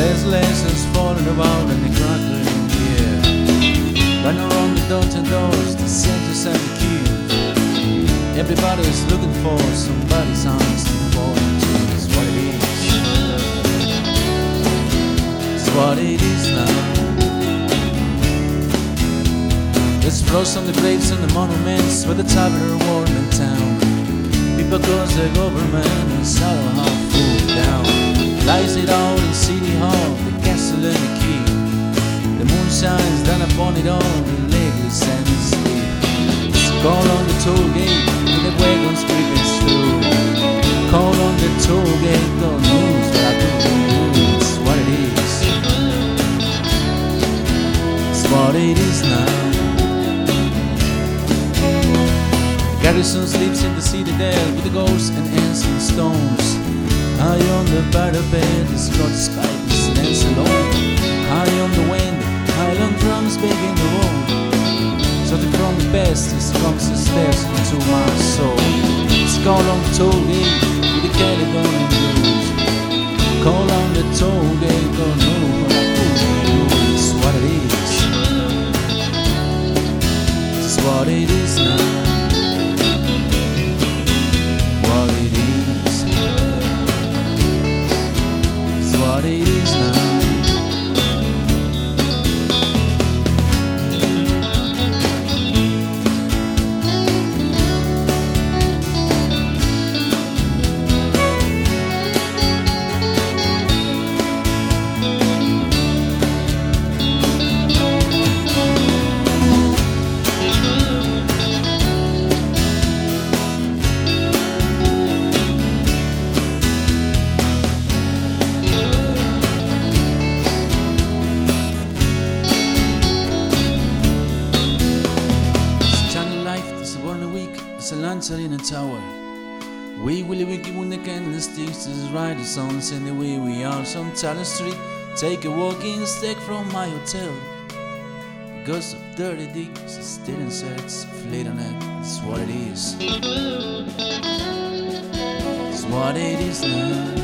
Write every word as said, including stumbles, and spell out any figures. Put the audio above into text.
There's lessons falling about and the crackling in the air. Run around the door to doors, the centers and the keys. Everybody's looking for somebody's honest important. It's what it is. It's what it is now. There's frost on the graves and the monuments where the traveler worn in town. People cause the government and sorrow half full down. Lies it out in City Hall, the castle and the key. The moon shines down upon it all, the legless and the sleep. Call on the toll gate, with the wagons creeping through. Call on the toll gate, don't lose what I do. It's what it is. It's what it is now. Garrison sleeps in the citadel with the ghosts and ancient stones. High on the parapet, the Scots pipe stands alone. High on the wind, Highland drums begging the road. So from the best, this comes the steps into my soul. It's call on the toll gate with the Caledonian blues. Call on the toll gate, don't know what I could do. It's what it is. It's what it is now. What it is. It's what it is now. It's a lantern in a tower. We will wiki when the candlesticks is right, the sun's in the way we are. Some Tyler Street, take a walking stick from my hotel. The ghost of dirty dicks is still insects, fleet on it. It's what it is. It's what it is now.